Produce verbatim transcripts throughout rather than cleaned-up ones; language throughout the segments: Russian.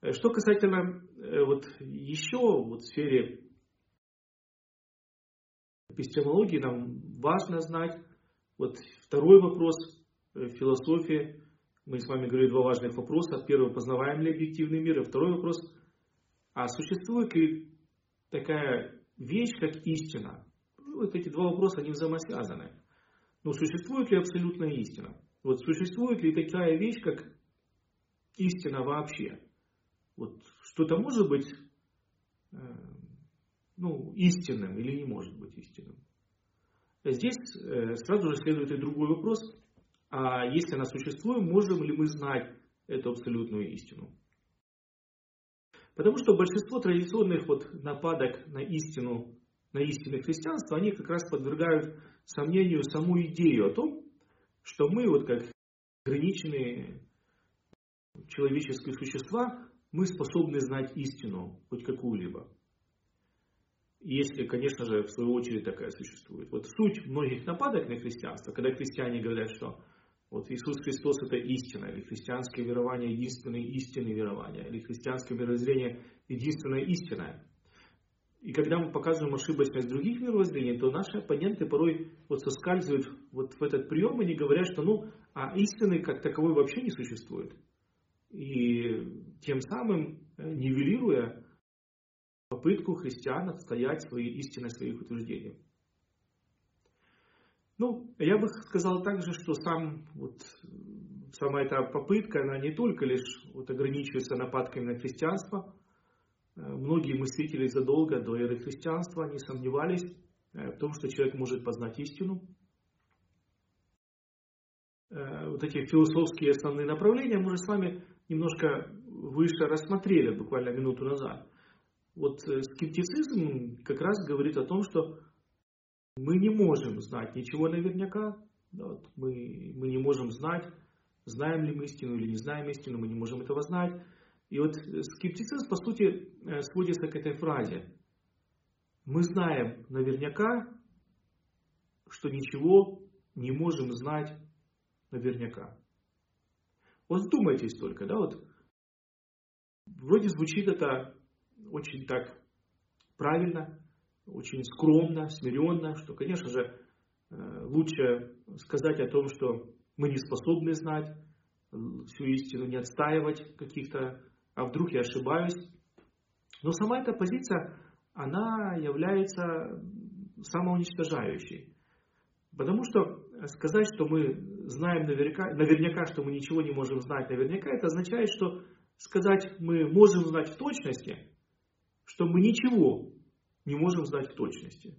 Что касательно вот еще вот в сфере эпистемологии, нам важно знать вот второй вопрос в философии. Мы с вами говорили два важных вопроса. Первый, познаваем ли объективный мир? И второй вопрос, а существует ли такая вещь, как истина? Вот эти два вопроса, они взаимосвязаны. Но существует ли абсолютная истина? Вот существует ли такая вещь, как истина вообще? Вот что-то может быть э, ну, истинным или не может быть истинным? Здесь э, сразу же следует и другой вопрос. А если она существует, можем ли мы знать эту абсолютную истину? Потому что большинство традиционных вот нападок на истину, на истинное христианство, они как раз подвергают сомнению саму идею о том, что мы, вот как ограниченные человеческие существа, мы способны знать истину, хоть какую-либо. Если, конечно же, в свою очередь такая существует. Вот суть многих нападок на христианство, когда христиане говорят, что вот Иисус Христос это истина, или христианское верование единственное истинное верование, или христианское мировоззрение единственное истинное. И когда мы показываем ошибочность других мировоззрений, то наши оппоненты порой вот соскальзывают вот в этот прием, и они говорят, что ну, а истины как таковой вообще не существует. И тем самым нивелируя попытку христиан отстоять свои истины, своих утверждений. Ну, я бы сказал также, что сам, вот, сама эта попытка, она не только лишь вот, ограничивается нападками на христианство. Многие мыслители задолго до эры христианства, они сомневались в том, что человек может познать истину. Вот эти философские основные направления мы уже с вами немножко выше рассмотрели, буквально минуту назад. Вот скептицизм как раз говорит о том, что мы не можем знать ничего наверняка. Вот, мы, мы не можем знать, знаем ли мы истину или не знаем истину, мы не можем этого знать. И вот скептицизм, по сути, сводится к этой фразе. Мы знаем наверняка, что ничего не можем знать наверняка. Вот вдумайтесь только, да, вот вроде звучит это очень так правильно, очень скромно, смиренно, что, конечно же, лучше сказать о том, что мы не способны знать всю истину, не отстаивать каких-то, а вдруг я ошибаюсь. Но сама эта позиция, она является самоуничтожающей. Потому что сказать, что мы знаем наверняка, наверняка, что мы ничего не можем знать наверняка, это означает, что сказать мы можем знать в точности, что мы ничего не можем знать в точности.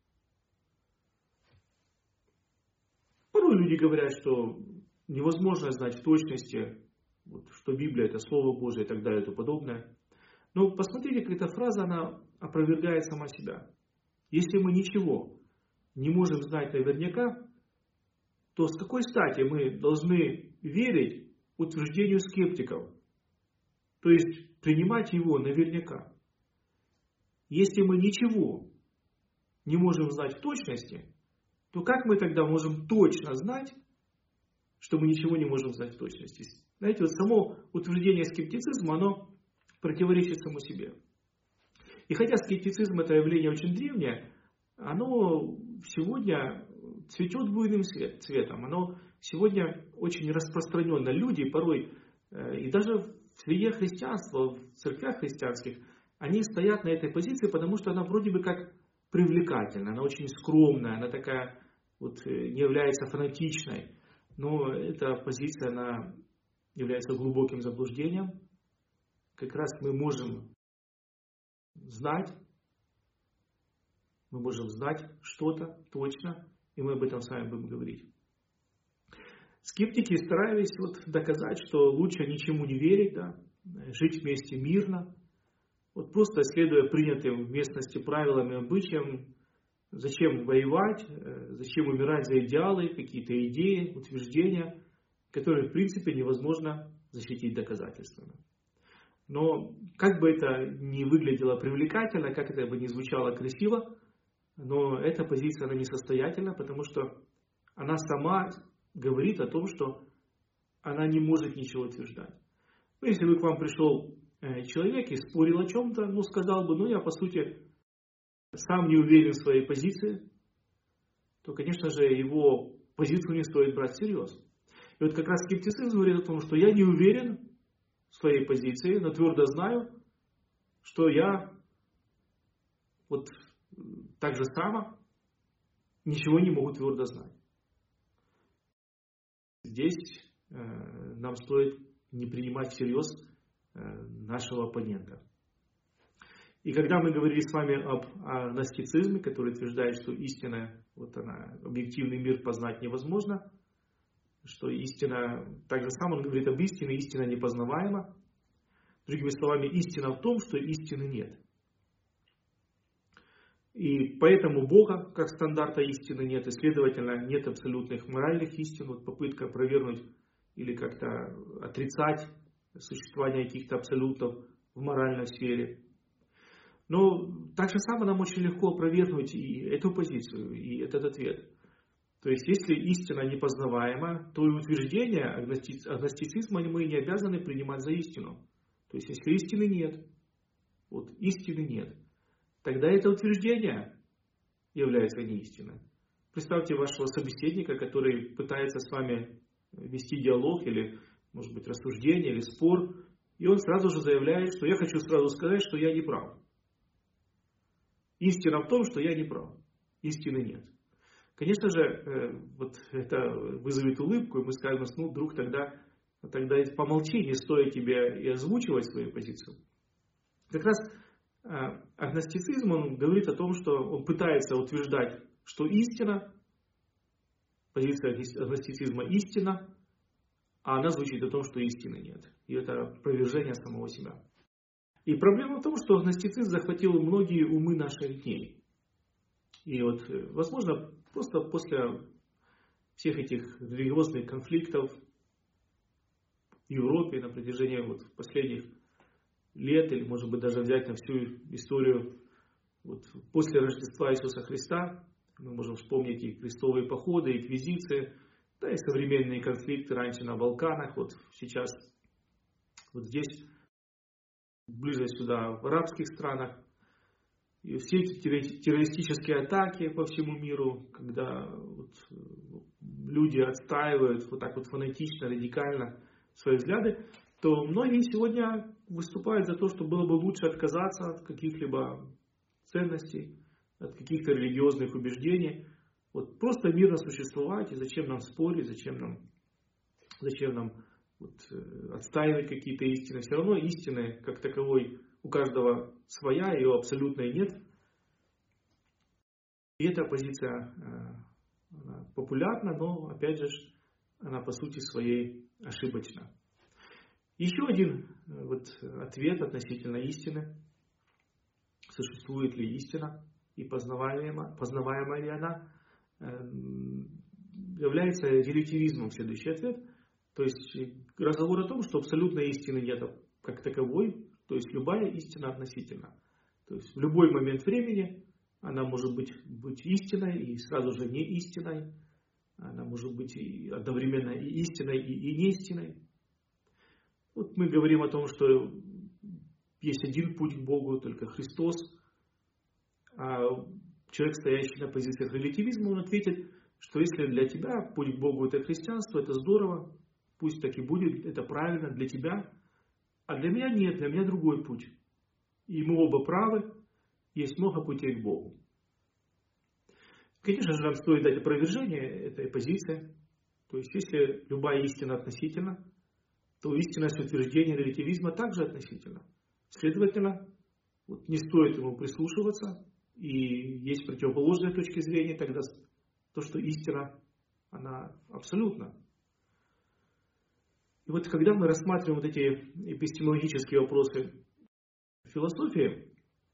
Порой люди говорят, что невозможно знать в точности, вот, что Библия это Слово Божие и так далее и тому подобное. Но посмотрите, как эта фраза, она опровергает сама себя. Если мы ничего не можем знать наверняка, то с какой стати мы должны верить утверждению скептиков? То есть принимать его наверняка. Если мы ничего не можем знать в точности, то как мы тогда можем точно знать, что мы ничего не можем знать в точности? Знаете, вот само утверждение скептицизма, оно противоречит самому себе. И хотя скептицизм это явление очень древнее, оно сегодня цветет буйным цветом. Оно сегодня очень распространенно. Люди порой, и даже в среде христианства, в церквях христианских, они стоят на этой позиции, потому что она вроде бы как привлекательна, она очень скромная, она такая вот не является фанатичной. Но эта позиция, она является глубоким заблуждением. Как раз мы можем знать, мы можем знать что-то точно, и мы об этом с вами будем говорить. Скептики старались вот доказать, что лучше ничему не верить, да, жить вместе мирно, вот просто следуя принятым в местности правилам и обычаям. Зачем воевать, зачем умирать за идеалы, какие-то идеи, утверждения, которые в принципе невозможно защитить доказательствами. Но как бы это ни выглядело привлекательно, как это бы ни звучало красиво, но эта позиция она несостоятельна, потому что она сама говорит о том, что она не может ничего утверждать. Ну, если бы к вам пришел человек и спорил о чем-то, ну, сказал бы, ну, я, по сути, сам не уверен в своей позиции, то, конечно же, его позицию не стоит брать всерьез. И вот как раз скептицизм говорит о том, что я не уверен в своей позиции, но твердо знаю, что я вот так же само ничего не могу твердо знать. Здесь э, нам стоит не принимать всерьез э, нашего оппонента. И когда мы говорили с вами об агностицизме, который утверждает, что истина, вот она, объективный мир познать невозможно, что истина, так же сам он говорит об истине, истина непознаваема. Другими словами, истина в том, что истины нет. И поэтому Бога, как стандарта истины, нет, и, следовательно, нет абсолютных моральных истин. Вот попытка опровергнуть или как-то отрицать существование каких-то абсолютов в моральной сфере. Но так же самое нам очень легко опровергнуть и эту позицию, и этот ответ. То есть, если истина непознаваема, то и утверждение агностицизма мы не обязаны принимать за истину. То есть, если истины нет, вот истины нет, тогда это утверждение является неистиной. Представьте вашего собеседника, который пытается с вами вести диалог, или, может быть, рассуждение, или спор, и он сразу же заявляет, что я хочу сразу сказать, что я не прав. Истина в том, что я не прав. Истины нет. Конечно же, вот это вызовет улыбку, и мы скажем, ну, друг, тогда, тогда помолчи, не стоит тебе и озвучивать свою позицию. Как раз агностицизм, он говорит о том, что он пытается утверждать, что истина, позиция агностицизма истина, а она звучит о том, что истины нет. И это опровержение самого себя. И проблема в том, что агностицизм захватил многие умы наших дней. И вот, возможно, просто после всех этих религиозных конфликтов в Европе на протяжении вот последних лет, или, может быть, даже взять на всю историю вот, после Рождества Иисуса Христа, мы можем вспомнить и крестовые походы, и инквизиции, да и современные конфликты раньше на Балканах, вот сейчас вот здесь, ближе сюда, в арабских странах. И все эти террористические атаки по всему миру, когда вот люди отстаивают вот так вот фанатично, радикально свои взгляды, то многие сегодня выступают за то, что было бы лучше отказаться от каких-либо ценностей, от каких-то религиозных убеждений. Вот просто мирно существовать, и зачем нам спорить, зачем нам, зачем нам вот, отстаивать какие-то истины. Все равно истины, как таковой, у каждого своя, ее абсолютной нет. И эта позиция она популярна, но, опять же, она по сути своей ошибочна. Еще один вот, ответ относительно истины. Существует ли истина и познаваема, познаваема ли она, является релятивизмом следующий ответ. То есть разговор о том, что абсолютной истины нет как таковой, то есть любая истина относительна. То есть в любой момент времени она может быть, быть истиной и сразу же не истиной. Она может быть и одновременно и истиной, и, и не истиной. Вот мы говорим о том, что есть один путь к Богу, только Христос. А человек, стоящий на позициях релятивизма, он ответит, что если для тебя путь к Богу это христианство, это здорово, пусть так и будет, это правильно для тебя. А для меня нет, для меня другой путь. И мы оба правы, есть много путей к Богу. Конечно же, нам стоит дать опровержение этой позиции. То есть, если любая истина относительна, то истинность утверждения релятивизма также относительна. Следовательно, вот не стоит ему прислушиваться, и есть противоположные точки зрения, тогда то, что истина, она абсолютна. И вот когда мы рассматриваем вот эти эпистемологические вопросы философии,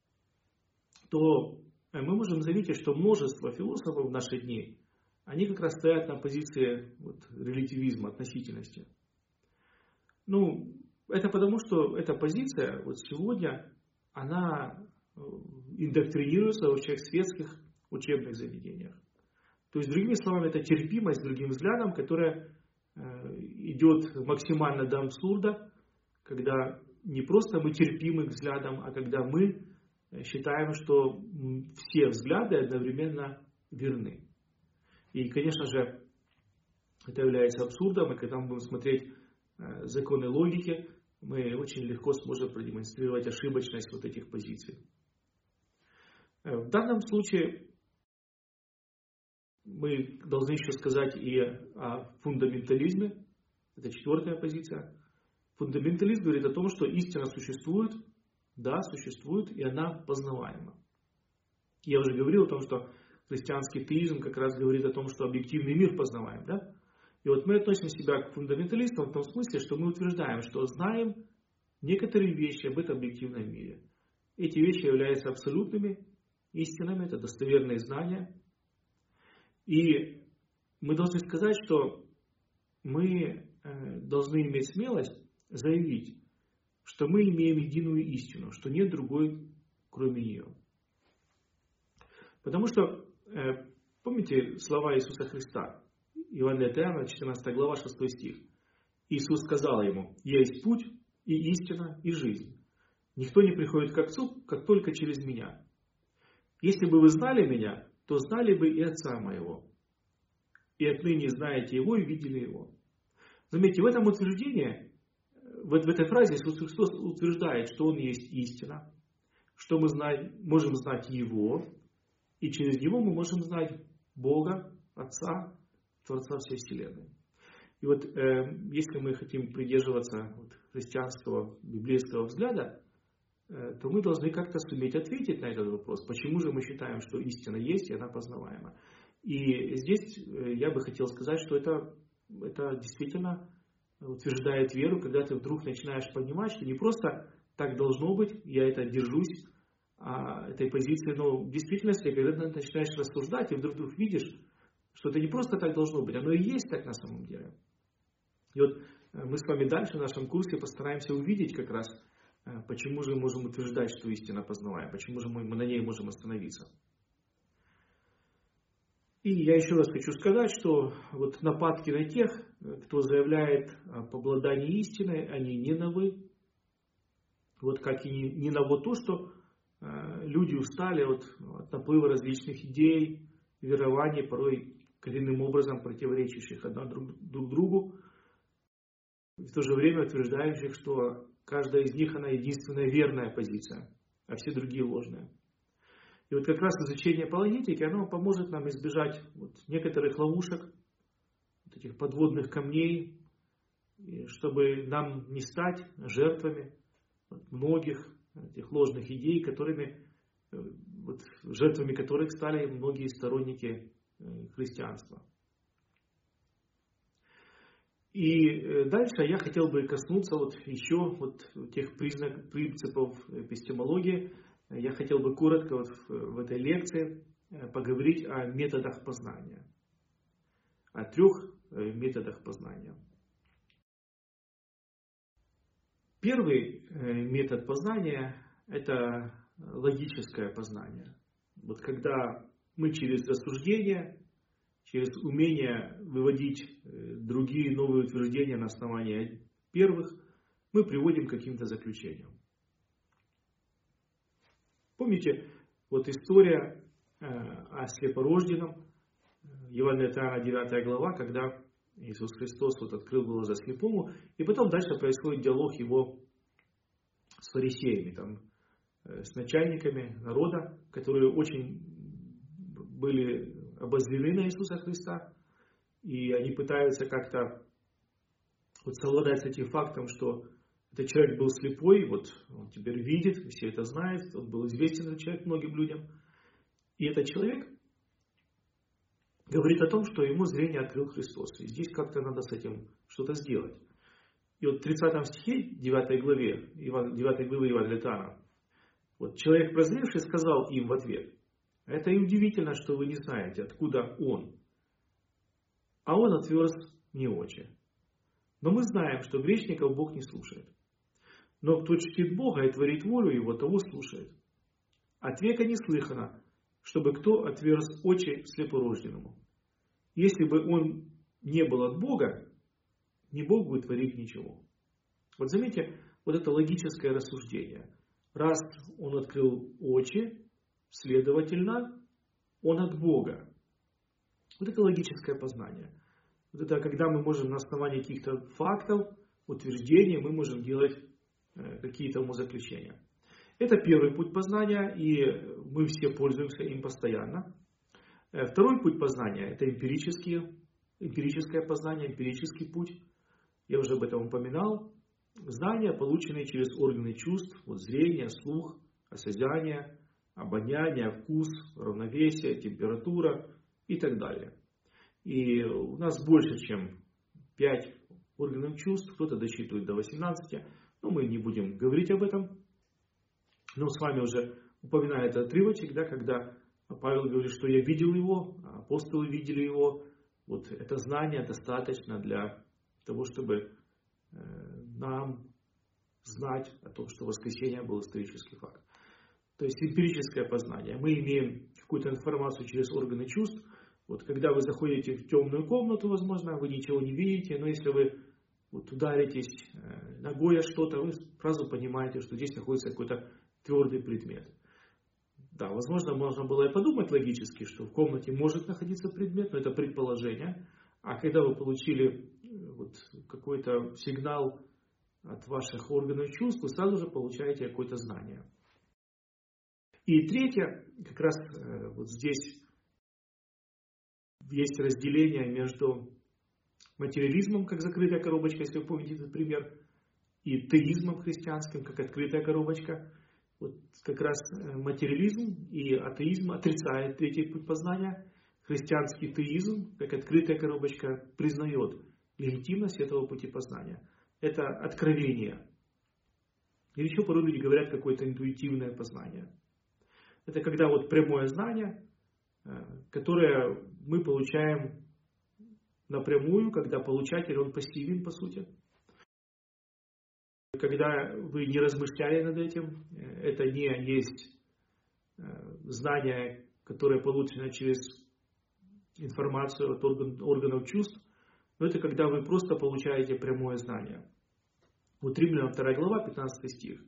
то мы можем заметить, что множество философов в наши дни, они как раз стоят на позиции вот, релятивизма, относительности. Ну, это потому, что эта позиция вот сегодня, она индоктринируется во всех светских учебных заведениях. То есть, другими словами, это терпимость к другим взглядам, которая идет максимально до абсурда, когда не просто мы терпим их взглядом, а когда мы считаем, что все взгляды одновременно верны. И, конечно же, это является абсурдом, и когда мы будем смотреть законы логики, мы очень легко сможем продемонстрировать ошибочность вот этих позиций. В данном случае мы должны еще сказать и о фундаментализме. Это четвертая позиция. Фундаментализм говорит о том, что истина существует, да, существует, и она познаваема. Я уже говорил о том, что христианский теизм как раз говорит о том, что объективный мир познаваем, да? И вот мы относим себя к фундаменталистам в том смысле, что мы утверждаем, что знаем некоторые вещи об этом объективном мире. Эти вещи являются абсолютными истинами, это достоверные знания. И мы должны сказать, что мы должны иметь смелость заявить, что мы имеем единую истину, что нет другой, кроме нее. Потому что, помните слова Иисуса Христа? Евангелие от Иоанна, четырнадцатая глава, шестой стих. Иисус сказал ему: «Я есть путь и истина и жизнь. Никто не приходит к Отцу, как только через Меня. Если бы вы знали Меня, то знали бы и Отца Моего. И отныне знаете Его и видели Его». Заметьте, в этом утверждении, в этой фразе Иисус Христос утверждает, что Он есть истина, что мы знаем, можем знать Его, и через Него мы можем знать Бога, Отца, Творца всей Вселенной. И вот э, если мы хотим придерживаться вот, христианского, библейского взгляда, э, то мы должны как-то суметь ответить на этот вопрос. Почему же мы считаем, что истина есть и она познаваема? И здесь э, я бы хотел сказать, что это, это действительно утверждает веру, когда ты вдруг начинаешь понимать, что не просто так должно быть, я это держусь а, этой позиции, но в действительности, когда ты начинаешь рассуждать и вдруг, вдруг видишь, что это не просто так должно быть, оно и есть так на самом деле. И вот мы с вами дальше в нашем курсе постараемся увидеть как раз, почему же мы можем утверждать, что истина познаваем, почему же мы на ней можем остановиться. И я еще раз хочу сказать, что вот нападки на тех, кто заявляет об обладании истиной, они не новы. Вот как и не ново то, что люди устали от, от наплыва различных идей, верований, порой коренным образом противоречащих одна друг, друг другу, и в то же время утверждающих, что каждая из них она единственная верная позиция, а все другие ложные. И вот как раз изучение апологетики, оно поможет нам избежать вот некоторых ловушек, вот этих подводных камней, чтобы нам не стать жертвами многих этих ложных идей, которыми, вот, жертвами которых стали многие сторонники христианства. И дальше я хотел бы коснуться вот еще вот тех признаков, принципов эпистемологии. Я хотел бы коротко вот в этой лекции поговорить о методах познания. О трех методах познания. Первый метод познания – это логическое познание. Вот когда мы через рассуждение, через умение выводить другие новые утверждения на основании первых, мы приводим к каким-то заключениям. Помните, вот история о слепорожденном, Евангелие от Иоанна, девятая глава, когда Иисус Христос вот открыл глаза слепому, и потом дальше происходит диалог его с фарисеями, там, с начальниками народа, которые очень были обозлены на Иисуса Христа, и они пытаются как-то вот совладать с этим фактом, что этот человек был слепой, вот он теперь видит, все это знают, он был известен этот человек многим людям, и этот человек говорит о том, что ему зрение открыл Христос, и здесь как-то надо с этим что-то сделать. И вот в тридцатом стихе девятой главе, девятой главы Евангелия от Иоанна, вот человек прозревший сказал им в ответ: «Это и удивительно, что вы не знаете, откуда он». А он отверз мне очи. Но мы знаем, что грешников Бог не слушает. Но кто чтит Бога и творит волю Его, того слушает. От века не слыхано, чтобы кто отверз очи слепорожденному. Если бы он не был от Бога, не Бог будет творить ничего. Вот заметьте, вот это логическое рассуждение. Раз он открыл очи, следовательно, он от Бога. Вот это логическое познание. Вот это когда мы можем на основании каких-то фактов, утверждений, мы можем делать какие-то умозаключения. Это первый путь познания, и мы все пользуемся им постоянно. Второй путь познания – это эмпирические, эмпирическое познание, эмпирический путь. Я уже об этом упоминал. Знания, полученные через органы чувств, вот зрение, слух, осязание, обоняние, вкус, равновесие, температура и так далее. И у нас больше, чем пять органов чувств, кто-то досчитывает до восемнадцати, но мы не будем говорить об этом. Но с вами уже упоминает отрывочек, да, когда Павел говорит, что я видел его, апостолы видели его. Вот это знание достаточно для того, чтобы нам знать о том, что воскресение был исторический факт. То есть эмпирическое познание. Мы имеем какую-то информацию через органы чувств. Вот когда вы заходите в темную комнату, возможно, вы ничего не видите, но если вы вот ударитесь ногой о что-то, вы сразу понимаете, что здесь находится какой-то твердый предмет. Да, возможно, можно было и подумать логически, что в комнате может находиться предмет, но это предположение. А когда вы получили вот какой-то сигнал от ваших органов чувств, вы сразу же получаете какое-то знание. И третье, как раз вот здесь есть разделение между материализмом, как закрытая коробочка, если вы помните этот пример, и теизмом христианским, как открытая коробочка. Вот как раз материализм и атеизм отрицает третий путь познания. Христианский теизм, как открытая коробочка, признает легитимность этого пути познания. Это откровение. Или еще порой люди говорят какое-то интуитивное познание. Это когда вот прямое знание, которое мы получаем напрямую, когда получатель, он пассивен по сути. Когда вы не размышляли над этим, это не есть знание, которое получено через информацию от орган, органов чувств, но это когда вы просто получаете прямое знание. Вот Римлянам вторая глава, пятнадцатый стих.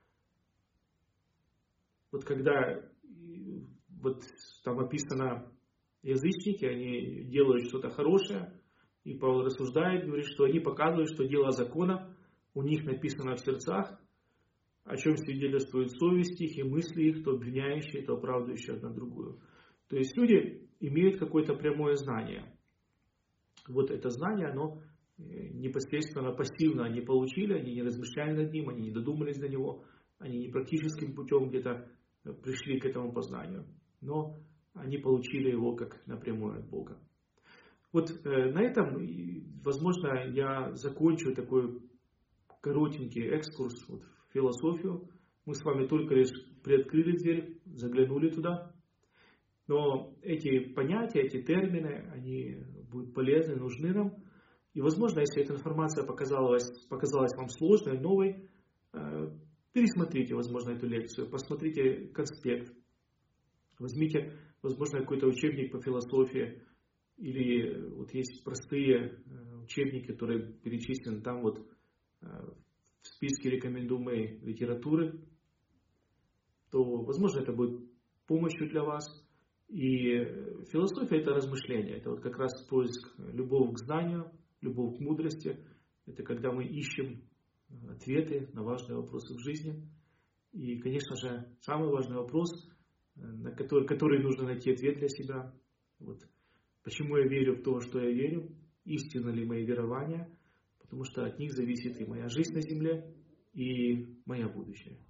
Вот когда вот там описано язычники, они делают что-то хорошее, и Павел рассуждает, говорит, что они показывают, что дело закона у них написано в сердцах, о чем свидетельствует совесть их и мысли их, то обвиняющие, то оправдывающие одна другую. То есть люди имеют какое-то прямое знание. Вот это знание, оно непосредственно пассивно они получили, они не размышляли над ним, они не додумались до него, они не практическим путем где-то пришли к этому познанию, но они получили его как напрямую от Бога. Вот э, на этом, возможно, я закончу такой коротенький экскурс вот, в философию. Мы с вами только лишь приоткрыли дверь, заглянули туда. Но эти понятия, эти термины, они будут полезны, нужны нам. И, возможно, если эта информация показалась, показалась вам сложной, новой, э, пересмотрите, возможно, эту лекцию, посмотрите конспект, возьмите, возможно, какой-то учебник по философии, или вот есть простые учебники, которые перечислены там вот в списке рекомендуемой литературы, то, возможно, это будет помощью для вас. И философия – это размышление, это вот как раз поиск, любовь к знанию, любовь к мудрости. Это когда мы ищем ответы на важные вопросы в жизни. И, конечно же, самый важный вопрос, на который, который нужно найти ответ для себя. Вот. Почему я верю в то, что я верю? Истинно ли мои верования? Потому что от них зависит и моя жизнь на земле, и мое будущее.